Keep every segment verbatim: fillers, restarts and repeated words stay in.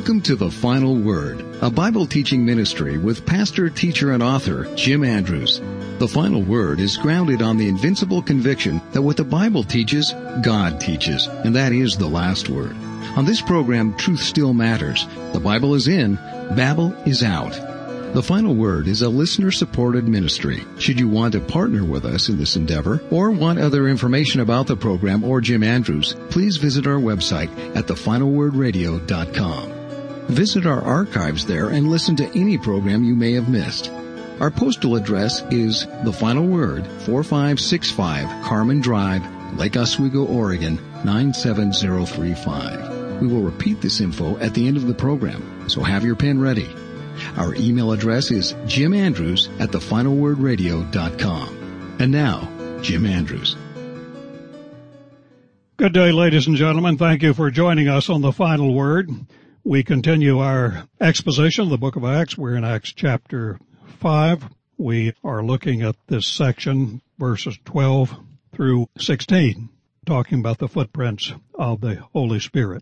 Welcome to The Final Word, a Bible teaching ministry with pastor, teacher, and author Jim Andrews. The Final Word is grounded on the invincible conviction that what the Bible teaches, God teaches, and that is the last word. On this program, truth still matters. The Bible is in, Babel is out. The Final Word is a listener-supported ministry. Should you want to partner with us in this endeavor or want other information about the program or Jim Andrews, please visit our website at the final word radio dot com. Visit our archives there and listen to any program you may have missed. Our postal address is The Final Word, four five six five Carmen Drive, Lake Oswego, Oregon, nine seven zero three five. We will repeat this info at the end of the program, so have your pen ready. Our email address is jimandrews at the final word radio dot com. And now, Jim Andrews. Good day, ladies and gentlemen. Thank you for joining us on The Final Word. We continue our exposition of the book of Acts. We're in Acts chapter five. We are looking at this section, verses twelve through sixteen, talking about the footprints of the Holy Spirit.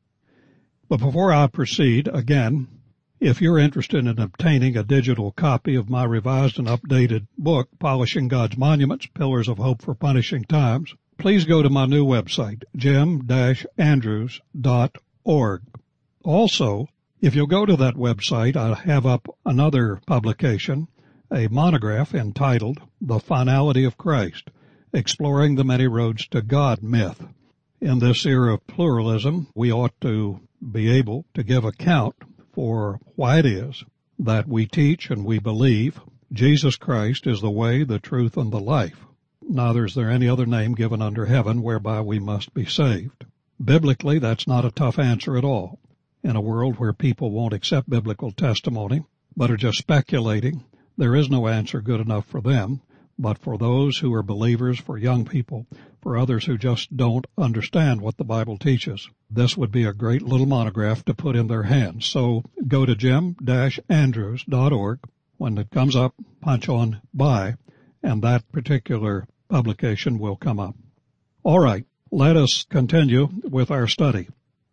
But before I proceed, again, if you're interested in obtaining a digital copy of my revised and updated book, Polishing God's Monuments, Pillars of Hope for Punishing Times, please go to my new website, jim dash andrews dot org. Also, if you'll go to that website, I have up another publication, a monograph entitled The Finality of Christ, Exploring the Many Roads to God Myth. In this era of pluralism, we ought to be able to give account for why it is that we teach and we believe Jesus Christ is the way, the truth, and the life. Neither is there any other name given under heaven whereby we must be saved. Biblically, that's not a tough answer at all. In a world where people won't accept biblical testimony, but are just speculating, there is no answer good enough for them. But for those who are believers, for young people, for others who just don't understand what the Bible teaches, this would be a great little monograph to put in their hands. So go to jim dash andrews dot org. When it comes up, punch on buy, and that particular publication will come up. All right, let us continue with our study.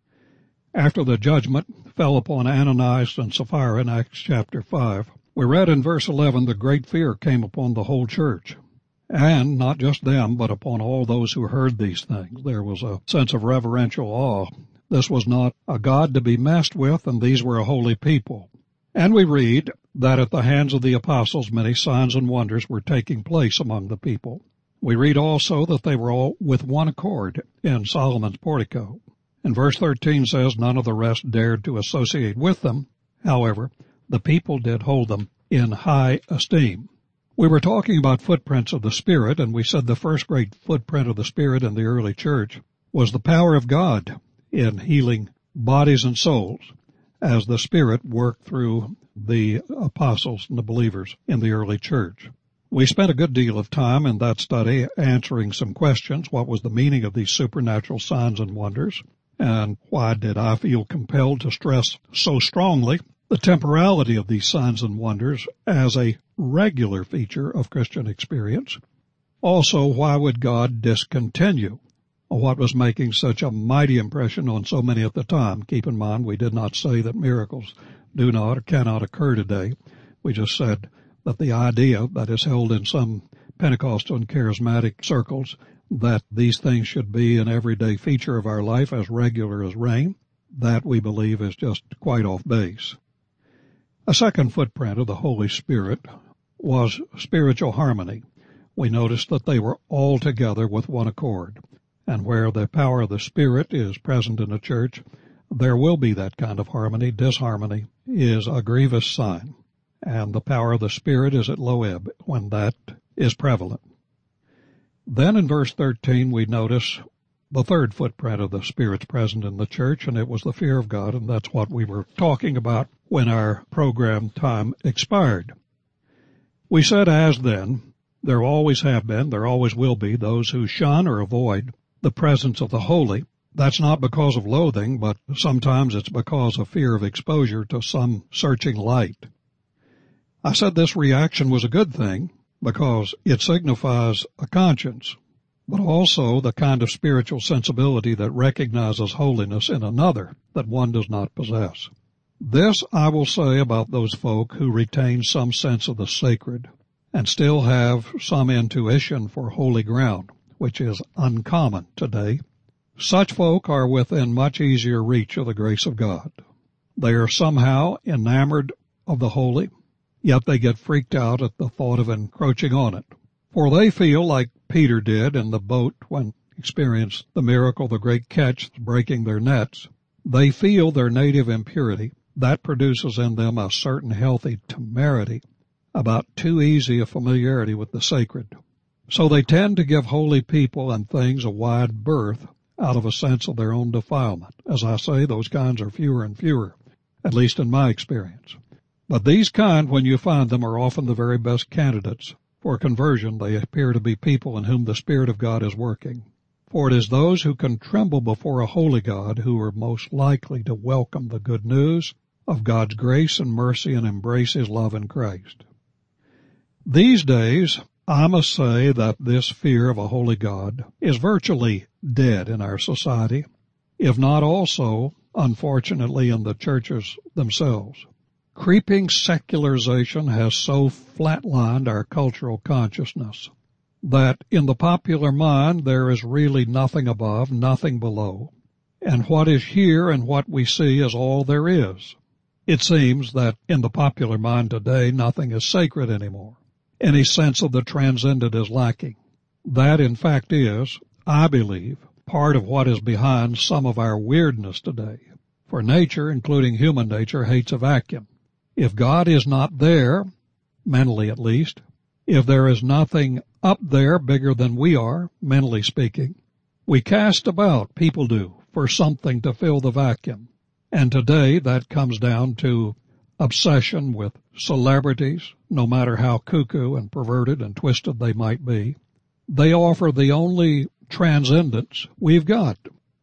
After the judgment fell upon Ananias and Sapphira in Acts chapter five, we read in verse eleven, the great fear came upon the whole church, and not just them, but upon all those who heard these things. There was a sense of reverential awe. This was not a God to be messed with, and these were a holy people. And we read that at the hands of the apostles many signs and wonders were taking place among the people. We read also that they were all with one accord in Solomon's portico. And verse thirteen says, none of the rest dared to associate with them. However, the people did hold them in high esteem. We were talking about footprints of the Spirit, and we said the first great footprint of the Spirit in the early church was the power of God in healing bodies and souls as the Spirit worked through the apostles and the believers in the early church. We spent a good deal of time in that study answering some questions. What was the meaning of these supernatural signs and wonders? And why did I feel compelled to stress so strongly the temporality of these signs and wonders as a regular feature of Christian experience? Also, why would God discontinue what was making such a mighty impression on so many at the time? Keep in mind, we did not say that miracles do not or cannot occur today. We just said that the idea that is held in some Pentecostal and charismatic circles that these things should be an everyday feature of our life as regular as rain, that we believe is just quite off base. A second footprint of the Holy Spirit was spiritual harmony. We noticed that they were all together with one accord. And where the power of the Spirit is present in a church, there will be that kind of harmony. Disharmony is a grievous sign. And the power of the Spirit is at low ebb when that is prevalent. Then in verse thirteen we notice the third footprint of the Spirit's present in the church, and it was the fear of God, and that's what we were talking about when our program time expired. We said, as then, there always have been, there always will be those who shun or avoid the presence of the holy. That's not because of loathing, but sometimes it's because of fear of exposure to some searching light. I said this reaction was a good thing because it signifies a conscience, but also the kind of spiritual sensibility that recognizes holiness in another that one does not possess. This I will say about those folk who retain some sense of the sacred and still have some intuition for holy ground, which is uncommon today. Such folk are within much easier reach of the grace of God. They are somehow enamored of the holy, yet they get freaked out at the thought of encroaching on it. For they feel like Peter did in the boat when he experienced the miracle, the great catch, breaking their nets. They feel their native impurity. That produces in them a certain healthy temerity about too easy a familiarity with the sacred. So they tend to give holy people and things a wide berth out of a sense of their own defilement. As I say, those kinds are fewer and fewer, at least in my experience. But these kind, when you find them, are often the very best candidates for conversion. They appear to be people in whom the Spirit of God is working. For it is those who can tremble before a holy God who are most likely to welcome the good news of God's grace and mercy and embrace His love in Christ. These days, I must say that this fear of a holy God is virtually dead in our society, if not also, unfortunately, in the churches themselves. Creeping secularization has so flatlined our cultural consciousness that in the popular mind there is really nothing above, nothing below, and what is here and what we see is all there is. It seems that in the popular mind today nothing is sacred anymore. Any sense of the transcendent is lacking. That, in fact, is, I believe, part of what is behind some of our weirdness today. For nature, including human nature, hates a vacuum. If God is not there, mentally at least, if there is nothing up there bigger than we are, mentally speaking, we cast about, people do, for something to fill the vacuum. And today that comes down to obsession with celebrities, no matter how cuckoo and perverted and twisted they might be. They offer the only transcendence we've got.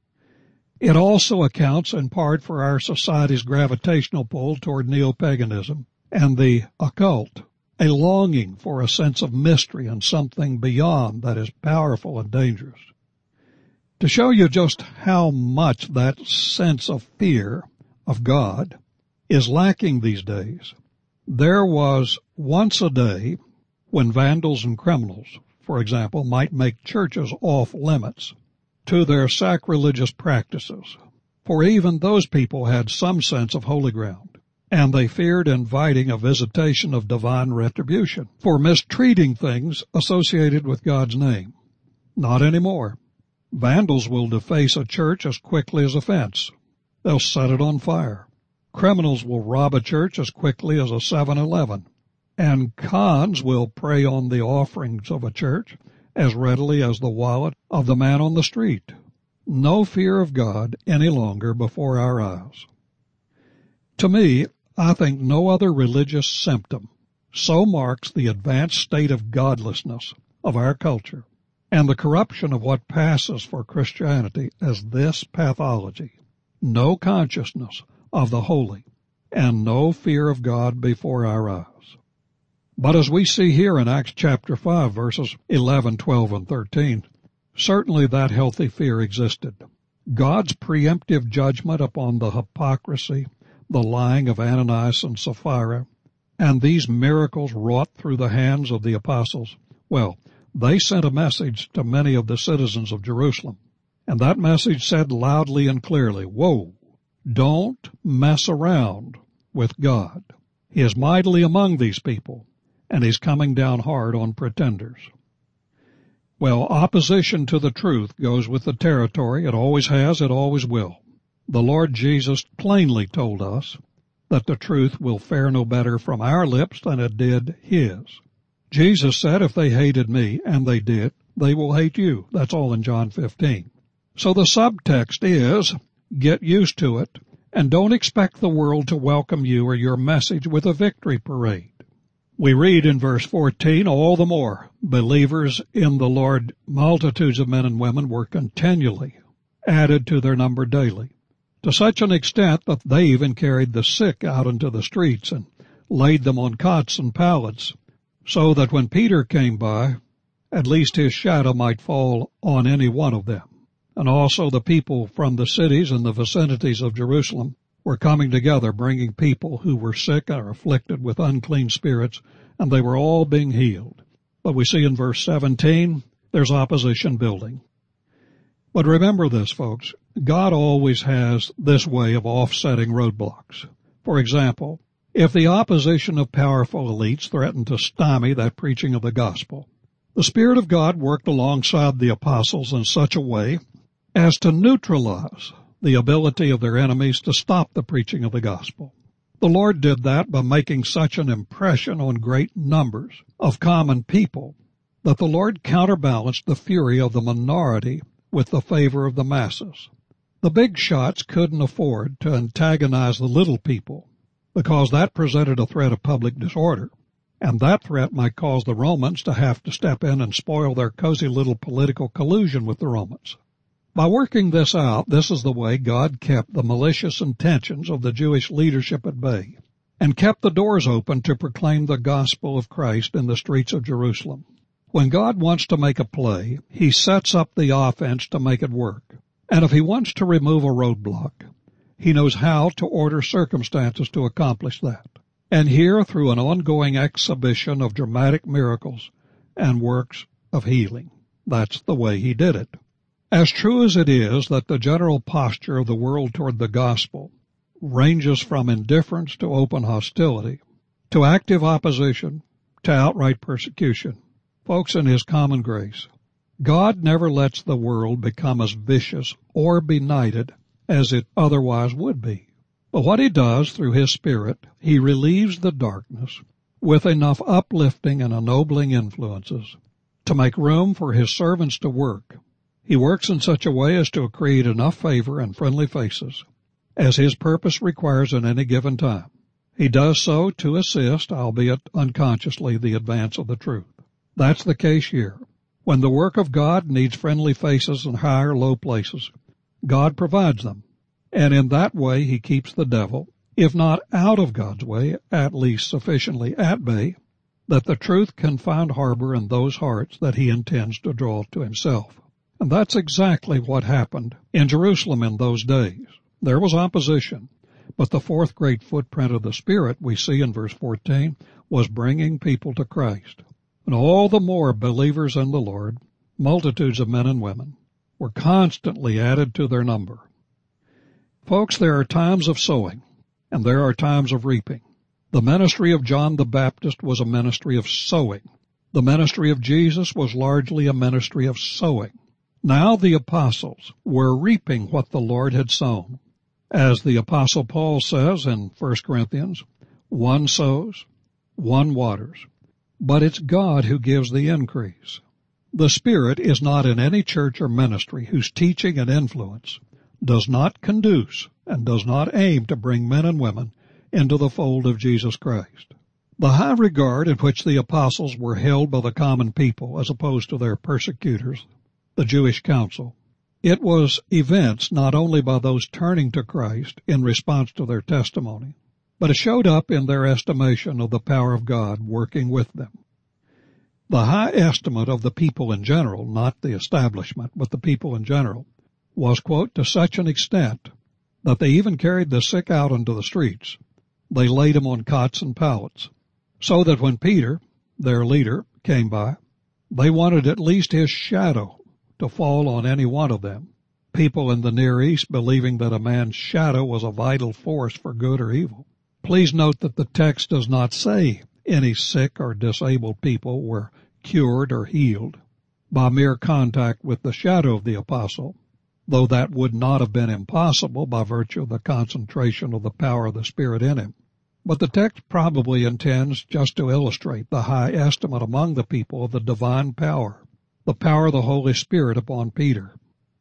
It also accounts in part for our society's gravitational pull toward neo-paganism and the occult, a longing for a sense of mystery and something beyond that is powerful and dangerous. To show you just how much that sense of fear of God is lacking these days, there was once a day when vandals and criminals, for example, might make churches off limits to their sacrilegious practices, for even those people had some sense of holy ground, and they feared inviting a visitation of divine retribution for mistreating things associated with God's name. Not anymore. Vandals will deface a church as quickly as a fence. They'll set it on fire. Criminals will rob a church as quickly as a seven eleven. And cons will prey on the offerings of a church as readily as the wallet of the man on the street. No fear of God any longer before our eyes. To me, I think no other religious symptom so marks the advanced state of godlessness of our culture and the corruption of what passes for Christianity as this pathology: no consciousness of the holy and no fear of God before our eyes. But as we see here in Acts chapter five, verses eleven, twelve, and thirteen, certainly that healthy fear existed. God's preemptive judgment upon the hypocrisy, the lying of Ananias and Sapphira, and these miracles wrought through the hands of the apostles, well, they sent a message to many of the citizens of Jerusalem. And that message said loudly and clearly, whoa, don't mess around with God. He is mightily among these people, and He's coming down hard on pretenders. Well, opposition to the truth goes with the territory. It always has, it always will. The Lord Jesus plainly told us that the truth will fare no better from our lips than it did His. Jesus said if they hated me, and they did, they will hate you. That's all in John fifteen. So the subtext is, get used to it, and don't expect the world to welcome you or your message with a victory parade. We read in verse fourteen, all the more, believers in the Lord, multitudes of men and women were continually added to their number daily, to such an extent that they even carried the sick out into the streets and laid them on cots and pallets, so that when Peter came by, at least his shadow might fall on any one of them. And also the people from the cities and the vicinities of Jerusalem were coming together, bringing people who were sick or afflicted with unclean spirits, and they were all being healed. But we see in verse seventeen, there's opposition building. But remember this, folks. God always has this way of offsetting roadblocks. For example, if the opposition of powerful elites threatened to stymie that preaching of the gospel, the Spirit of God worked alongside the apostles in such a way as to neutralize the ability of their enemies to stop the preaching of the gospel. The Lord did that by making such an impression on great numbers of common people that the Lord counterbalanced the fury of the minority with the favor of the masses. The big shots couldn't afford to antagonize the little people because that presented a threat of public disorder, and that threat might cause the Romans to have to step in and spoil their cozy little political collusion with the Romans. By working this out, this is the way God kept the malicious intentions of the Jewish leadership at bay and kept the doors open to proclaim the gospel of Christ in the streets of Jerusalem. When God wants to make a play, He sets up the offense to make it work. And if He wants to remove a roadblock, He knows how to order circumstances to accomplish that. And here, through an ongoing exhibition of dramatic miracles and works of healing, that's the way He did it. As true as it is that the general posture of the world toward the gospel ranges from indifference to open hostility, to active opposition, to outright persecution, folks, in His common grace, God never lets the world become as vicious or benighted as it otherwise would be. But what He does through His Spirit, He relieves the darkness with enough uplifting and ennobling influences to make room for His servants to work. He works in such a way as to create enough favor and friendly faces as His purpose requires at any given time. He does so to assist, albeit unconsciously, the advance of the truth. That's the case here. When the work of God needs friendly faces in high or low places, God provides them. And in that way He keeps the devil, if not out of God's way, at least sufficiently at bay, that the truth can find harbor in those hearts that He intends to draw to Himself. And that's exactly what happened in Jerusalem in those days. There was opposition, but the fourth great footprint of the Spirit we see in verse fourteen was bringing people to Christ. And all the more believers in the Lord, multitudes of men and women, were constantly added to their number. Folks, there are times of sowing, and there are times of reaping. The ministry of John the Baptist was a ministry of sowing. The ministry of Jesus was largely a ministry of sowing. Now the apostles were reaping what the Lord had sown. As the apostle Paul says in First Corinthians, one sows, one waters, but it's God who gives the increase. The Spirit is not in any church or ministry whose teaching and influence does not conduce and does not aim to bring men and women into the fold of Jesus Christ. The high regard in which the apostles were held by the common people as opposed to their persecutors, the Jewish council, it was evinced not only by those turning to Christ in response to their testimony, but it showed up in their estimation of the power of God working with them. The high estimate of the people in general, not the establishment, but the people in general, was, quote, to such an extent that they even carried the sick out into the streets. They laid them on cots and pallets, so that when Peter, their leader, came by, they wanted at least his shadow to fall on any one of them. People in the Near East believing that a man's shadow was a vital force for good or evil. Please note that the text does not say any sick or disabled people were cured or healed by mere contact with the shadow of the apostle, though that would not have been impossible by virtue of the concentration of the power of the Spirit in him. But the text probably intends just to illustrate the high estimate among the people of the divine power, the power of the Holy Spirit upon Peter.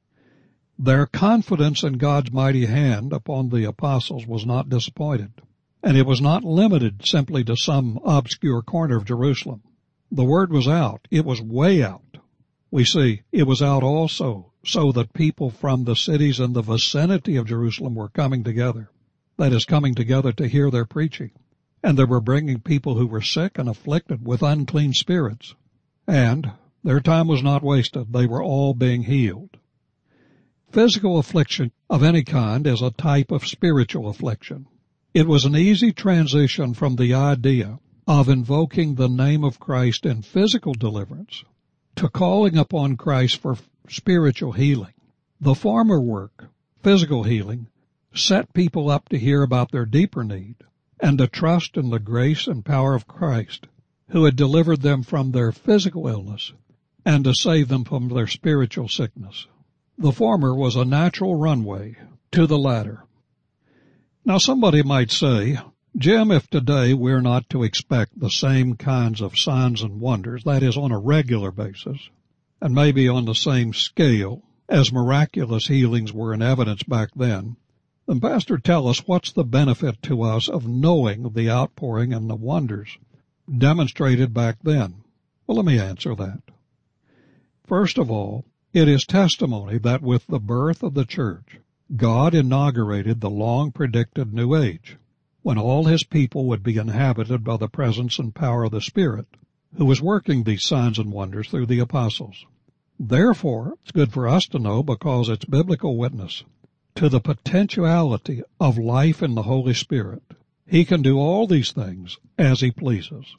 Their confidence in God's mighty hand upon the apostles was not disappointed, and it was not limited simply to some obscure corner of Jerusalem. The word was out. It was way out. We see it was out also so that people from the cities in the vicinity of Jerusalem were coming together. That is, coming together to hear their preaching. And they were bringing people who were sick and afflicted with unclean spirits. And their time was not wasted. They were all being healed. Physical affliction of any kind is a type of spiritual affliction. It was an easy transition from the idea of invoking the name of Christ in physical deliverance to calling upon Christ for spiritual healing. The former work, physical healing, set people up to hear about their deeper need and to trust in the grace and power of Christ, who had delivered them from their physical illness and to save them from their spiritual sickness. The former was a natural runway to the latter. Now somebody might say, Jim, if today we're not to expect the same kinds of signs and wonders, that is, on a regular basis, and maybe on the same scale as miraculous healings were in evidence back then, then Pastor, tell us what's the benefit to us of knowing the outpouring and the wonders demonstrated back then? Well, let me answer that. First of all, it is testimony that with the birth of the church, God inaugurated the long-predicted New Age, when all his people would be inhabited by the presence and power of the Spirit, who was working these signs and wonders through the apostles. Therefore, it's good for us to know because it's biblical witness to the potentiality of life in the Holy Spirit. He can do all these things as he pleases.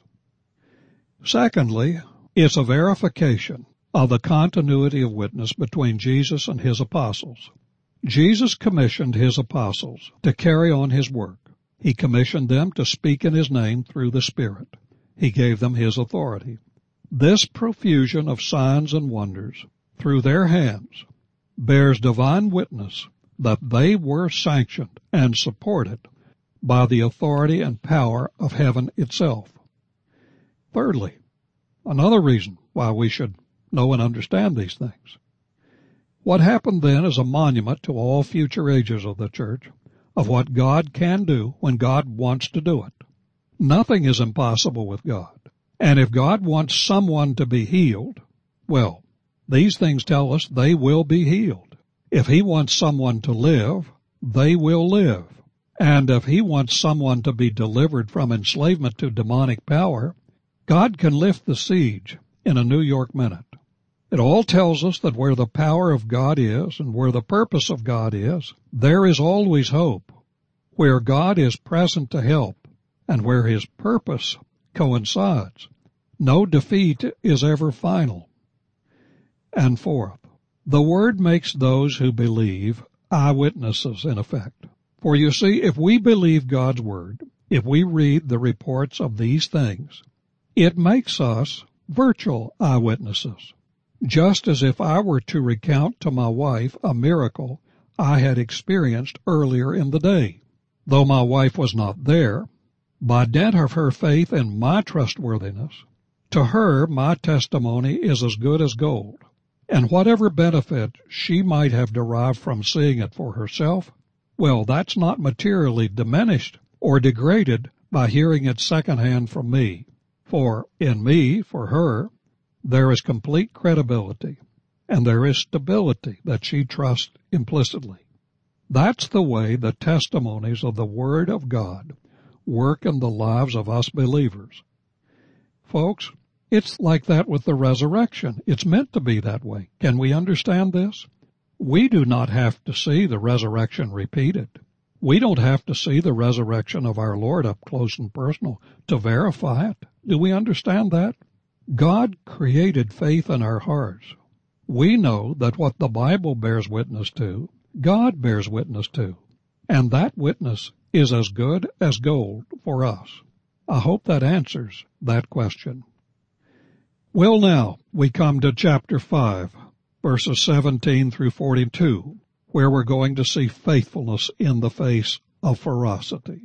Secondly, it's a verification of the continuity of witness between Jesus and his apostles. Jesus commissioned his apostles to carry on his work. He commissioned them to speak in his name through the Spirit. He gave them his authority. This profusion of signs and wonders through their hands bears divine witness that they were sanctioned and supported by the authority and power of heaven itself. Thirdly, another reason why we should know and understand these things. What happened then is a monument to all future ages of the church of what God can do when God wants to do it. Nothing is impossible with God. And if God wants someone to be healed, well, these things tell us they will be healed. If he wants someone to live, they will live. And if he wants someone to be delivered from enslavement to demonic power, God can lift the siege in a New York minute. It all tells us that where the power of God is and where the purpose of God is, there is always hope. Where God is present to help and where his purpose coincides, no defeat is ever final. And fourth, the Word makes those who believe eyewitnesses in effect. For you see, if we believe God's Word, if we read the reports of these things, it makes us virtual eyewitnesses. Just as if I were to recount to my wife a miracle I had experienced earlier in the day. Though my wife was not there, by dint of her faith in my trustworthiness, to her my testimony is as good as gold. And whatever benefit she might have derived from seeing it for herself, well, that's not materially diminished or degraded by hearing it secondhand from me. For in me, for her, there is complete credibility, and there is stability that she trusts implicitly. That's the way the testimonies of the Word of God work in the lives of us believers. Folks, it's like that with the resurrection. It's meant to be that way. Can we understand this? We do not have to see the resurrection repeated. We don't have to see the resurrection of our Lord up close and personal to verify it. Do we understand that? God created faith in our hearts. We know that what the Bible bears witness to, God bears witness to, and that witness is as good as gold for us. I hope that answers that question. Well, now we come to chapter five, verses seventeen through forty-two, where we're going to see faithfulness in the face of ferocity.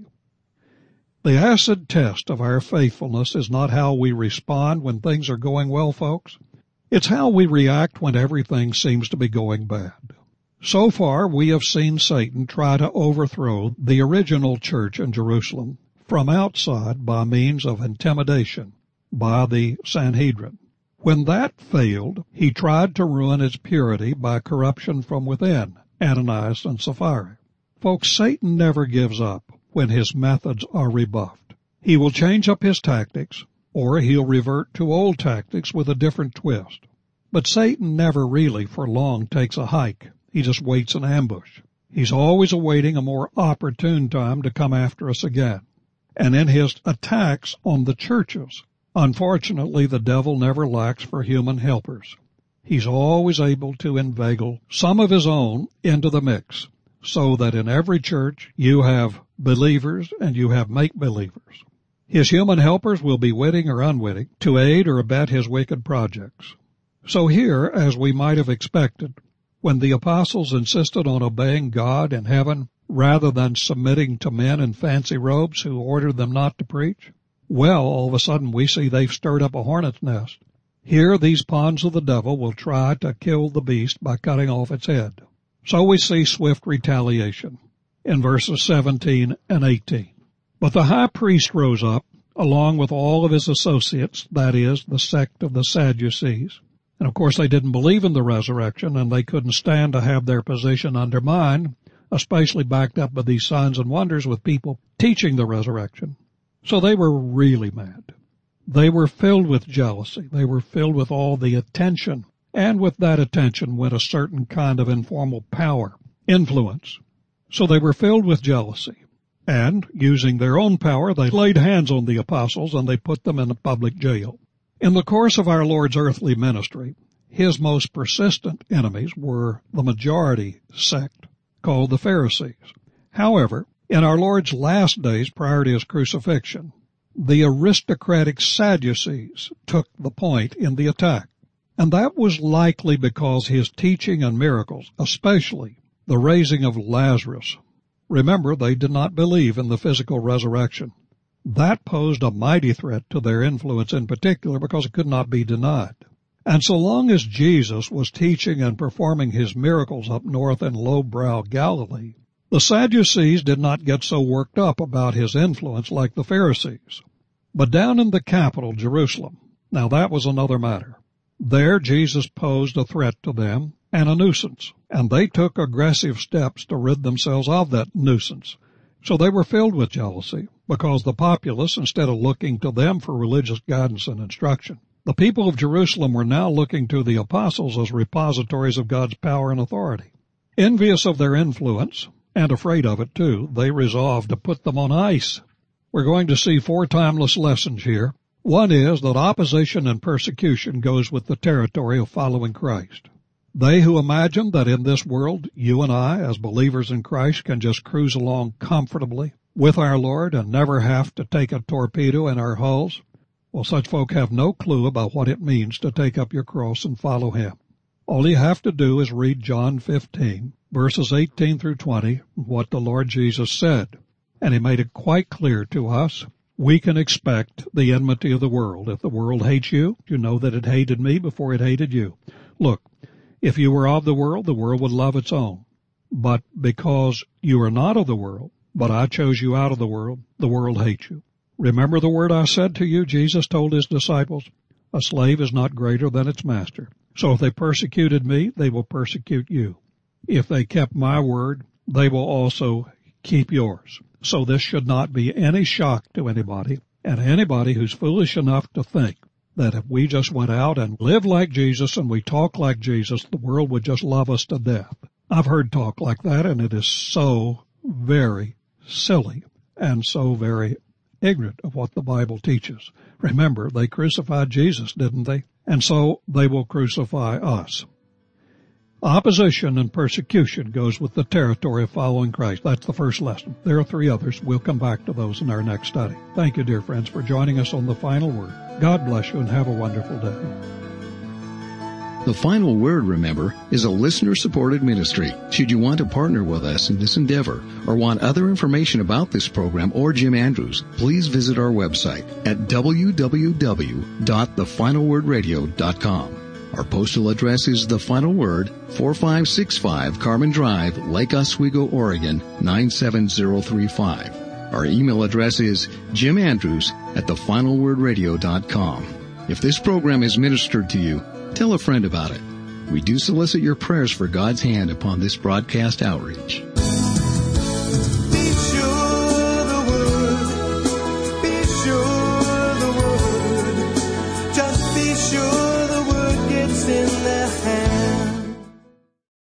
The acid test of our faithfulness is not how we respond when things are going well, folks. It's how we react when everything seems to be going bad. So far, we have seen Satan try to overthrow the original church in Jerusalem from outside by means of intimidation by the Sanhedrin. When that failed, he tried to ruin its purity by corruption from within, Ananias and Sapphira. Folks, Satan never gives up when his methods are rebuffed. He will change up his tactics, or he'll revert to old tactics with a different twist. But Satan never really for long takes a hike. He just waits in ambush. He's always awaiting a more opportune time to come after us again. And in his attacks on the churches, unfortunately, the devil never lacks for human helpers. He's always able to inveigle some of his own into the mix, so that in every church you have believers and you have make-believers. His human helpers will be witting or unwitting to aid or abet his wicked projects. So here, as we might have expected, when the apostles insisted on obeying God in heaven rather than submitting to men in fancy robes who ordered them not to preach, well, all of a sudden we see they've stirred up a hornet's nest. Here these pawns of the devil will try to kill the beast by cutting off its head. So we see swift retaliation in verses seventeen and eighteen. But the high priest rose up, along with all of his associates, that is, the sect of the Sadducees. And of course they didn't believe in the resurrection, and they couldn't stand to have their position undermined, especially backed up by these signs and wonders with people teaching the resurrection. So they were really mad. They were filled with jealousy. They were filled with all the attention. And with that attention went a certain kind of informal power, influence. So they were filled with jealousy. And, using their own power, they laid hands on the apostles and they put them in a public jail. In the course of our Lord's earthly ministry, his most persistent enemies were the majority sect, called the Pharisees. However, in our Lord's last days prior to his crucifixion, the aristocratic Sadducees took the point in the attack. And that was likely because his teaching and miracles, especially the raising of Lazarus. Remember, they did not believe in the physical resurrection. That posed a mighty threat to their influence in particular because it could not be denied. And so long as Jesus was teaching and performing his miracles up north in lowbrow Galilee, the Sadducees did not get so worked up about his influence like the Pharisees. But down in the capital, Jerusalem, now that was another matter. There Jesus posed a threat to them and a nuisance, and they took aggressive steps to rid themselves of that nuisance. So they were filled with jealousy because the populace, instead of looking to them for religious guidance and instruction, the people of Jerusalem were now looking to the apostles as repositories of God's power and authority. Envious of their influence, and afraid of it too, they resolved to put them on ice. We're going to see four timeless lessons here. One is that opposition and persecution goes with the territory of following Christ. They who imagine that in this world you and I, as believers in Christ, can just cruise along comfortably with our Lord and never have to take a torpedo in our hulls, well, such folk have no clue about what it means to take up your cross and follow him. All you have to do is read John fifteen, verses eighteen through twenty, what the Lord Jesus said. And he made it quite clear to us. We can expect the enmity of the world. If the world hates you, you know that it hated me before it hated you. Look, if you were of the world, the world would love its own. But because you are not of the world, but I chose you out of the world, the world hates you. Remember the word I said to you, Jesus told his disciples, a slave is not greater than its master. So if they persecuted me, they will persecute you. If they kept my word, they will also keep yours. So this should not be any shock to anybody, and anybody who's foolish enough to think that if we just went out and lived like Jesus and we talk like Jesus, the world would just love us to death. I've heard talk like that, and it is so very silly and so very ignorant of what the Bible teaches. Remember, they crucified Jesus, didn't they? And so they will crucify us. Opposition and persecution goes with the territory of following Christ. That's the first lesson. There are three others. We'll come back to those in our next study. Thank you, dear friends, for joining us on The Final Word. God bless you and have a wonderful day. The Final Word, remember, is a listener-supported ministry. Should you want to partner with us in this endeavor or want other information about this program or Jim Andrews, please visit our website at w w w dot the final word radio dot com. Our postal address is The Final Word, four five six five Carmen Drive, Lake Oswego, Oregon, nine seven zero three five. Our email address is jim andrews at the final word radio dot com. If this program is ministered to you, tell a friend about it. We do solicit your prayers for God's hand upon this broadcast outreach.